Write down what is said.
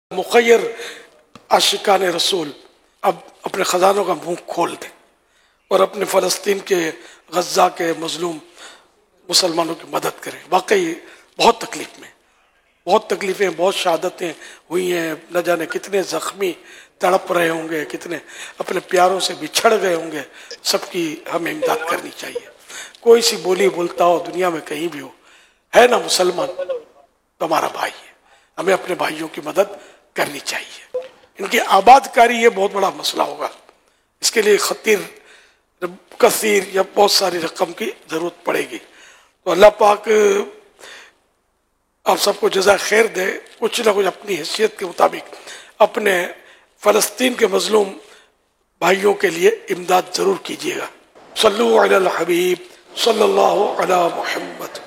मुखय्यर आशिकान रसूल अब अपने ख़जानों का मुंह खोल दें और अपने फ़लस्तीन के गज़ा के मज़लूम मुसलमानों की मदद करें। वाकई बहुत तकलीफ़ें बहुत शहादतें हुई हैं, न जाने कितने ज़ख्मी तड़प रहे होंगे, कितने अपने प्यारों से बिछड़ गए होंगे। सबकी हमें इमदाद करनी चाहिए। कोई सी बोली बोलता हो दुनिया में कहीं भी हो, है ना मुसलमान तो हमारा भाई है, हमें अपने भाइयों की मदद करनी चाहिए। इनकी आबादकारी ये बहुत बड़ा मसला होगा, इसके लिए खतीर कसीर या बहुत सारी रकम की ज़रूरत पड़ेगी। तो अल्लाह पाक आप सबको जज़ा खैर दे। कुछ ना कुछ अपनी हैसियत के मुताबिक अपने फ़लस्तीन के मज़लूम भाइयों के लिए इमदाद ज़रूर कीजिएगा। सल्लु अलल हबीब सल्लल्लाहु अला मुहम्मद।